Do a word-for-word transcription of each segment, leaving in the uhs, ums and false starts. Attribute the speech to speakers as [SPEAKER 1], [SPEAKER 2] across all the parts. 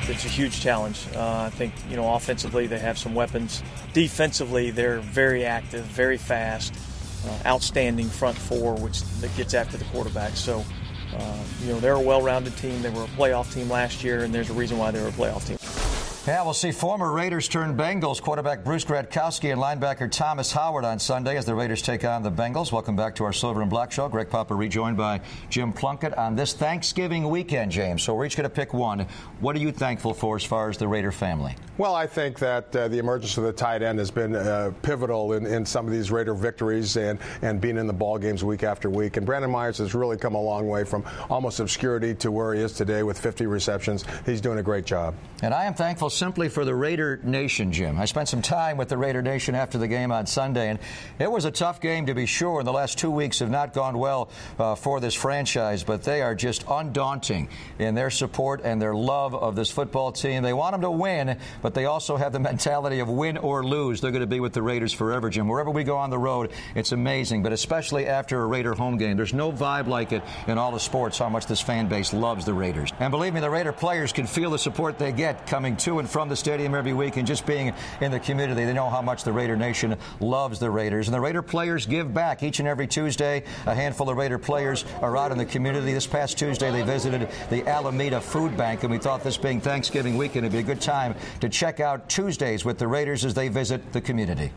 [SPEAKER 1] it's a huge challenge. Uh, I think, you know, offensively they have some weapons. Defensively, they're very active, very fast, uh, outstanding front four, which that gets after the quarterback. So, uh, you know, they're a well-rounded team. They were a playoff team last year, and there's a reason why they were a playoff team.
[SPEAKER 2] Yeah, we'll see former Raiders turned Bengals quarterback Bruce Gradkowski and linebacker Thomas Howard on Sunday as the Raiders take on the Bengals. Welcome back to our Silver and Black Show. Greg Papa rejoined by Jim Plunkett on this Thanksgiving weekend, James. So we're each going to pick one. What are you thankful for as far as the Raider family?
[SPEAKER 3] Well, I think that uh, the emergence of the tight end has been uh, pivotal in, in some of these Raider victories and, and being in the ball games week after week. And Brandon Myers has really come a long way from almost obscurity to where he is today with fifty receptions. He's doing a great job.
[SPEAKER 2] And I am thankful simply for the Raider Nation, Jim. I spent some time with the Raider Nation after the game on Sunday, and it was a tough game to be sure. And the last two weeks have not gone well uh, for this franchise, but they are just undaunting in their support and their love of this football team. They want them to win, but they also have the mentality of win or lose. They're going to be with the Raiders forever, Jim. Wherever we go on the road, it's amazing, but especially after a Raider home game. There's no vibe like it in all the sports, how much this fan base loves the Raiders. And believe me, the Raider players can feel the support they get coming to and from the stadium every week and just being in the community. They know how much the Raider Nation loves the Raiders. And the Raider players give back each and every Tuesday. A handful of Raider players are out in the community. This past Tuesday, they visited the Alameda Food Bank, and we thought this being Thanksgiving weekend, it'd be a good time to check out Tuesdays with the Raiders as they visit the community.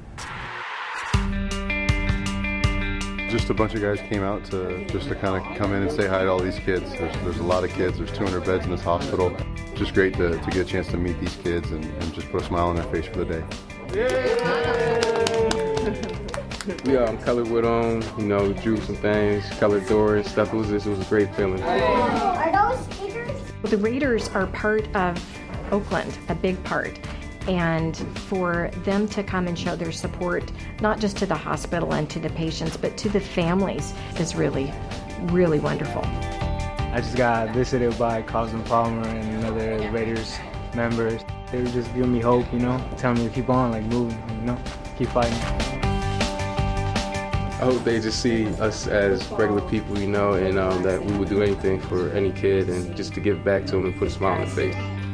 [SPEAKER 4] Just a bunch of guys came out to just to kind of come in and say hi to all these kids. There's, there's a lot of kids. There's two hundred beds in this hospital. Just great to, to get a chance to meet these kids and, and just put a smile on their face for the day.
[SPEAKER 5] We um, colored with them, you know, drew some things, colored doors, stuff. It was just, it was a great feeling.
[SPEAKER 6] Are those stickers?
[SPEAKER 7] The Raiders are part of Oakland, a big part. And for them to come and show their support, not just to the hospital and to the patients, but to the families, is really, really wonderful.
[SPEAKER 8] I just got visited by Carson Palmer and another Raiders members. They were just giving me hope, you know, telling me to keep on, like moving, you know, keep fighting.
[SPEAKER 5] I hope they just see us as regular people, you know, and um, that we would do anything for any kid and just to give back to them and put a smile on their face.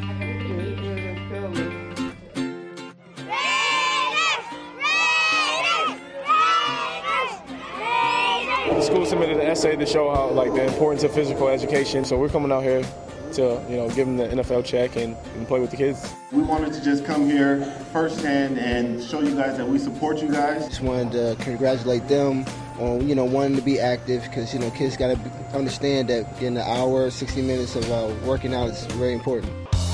[SPEAKER 9] The school submitted an essay to show how, like, the importance of physical education. So we're coming out here to, you know, give them the N F L check and, and play with the kids.
[SPEAKER 10] We wanted to just come here firsthand and show you guys that we support you guys.
[SPEAKER 11] Just wanted to congratulate them on, you know, wanting to be active because, you know, kids got to understand that getting an hour, sixty minutes of uh, working out is very important.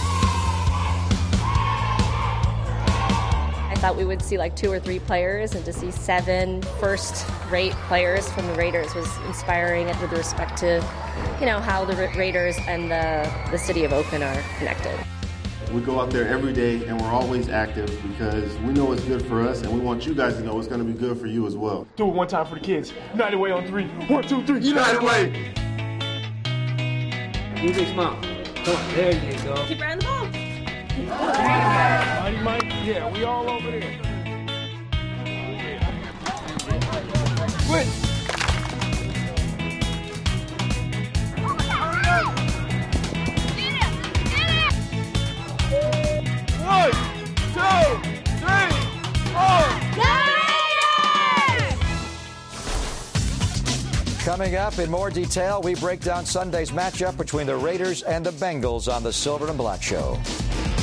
[SPEAKER 12] I thought we would see like two or three players, and to see seven first-rate players from the Raiders was inspiring with respect to, you know, how the Raiders and the, the city of Oakland are connected.
[SPEAKER 10] We go out there every day and we're always active because we know it's good for us and we want you guys to know it's going to be good for you as well.
[SPEAKER 9] Do it one time for the kids. United Way on three. One, two, three.
[SPEAKER 10] United Way.
[SPEAKER 13] You big smile. Come on, there you go.
[SPEAKER 12] Keep around the ball.
[SPEAKER 9] Mighty Mike, yeah, we all over there. Quit. One, two, three, four.
[SPEAKER 2] Coming up in more detail, we break down Sunday's matchup between the Raiders and the Bengals on the Silver and Black Show.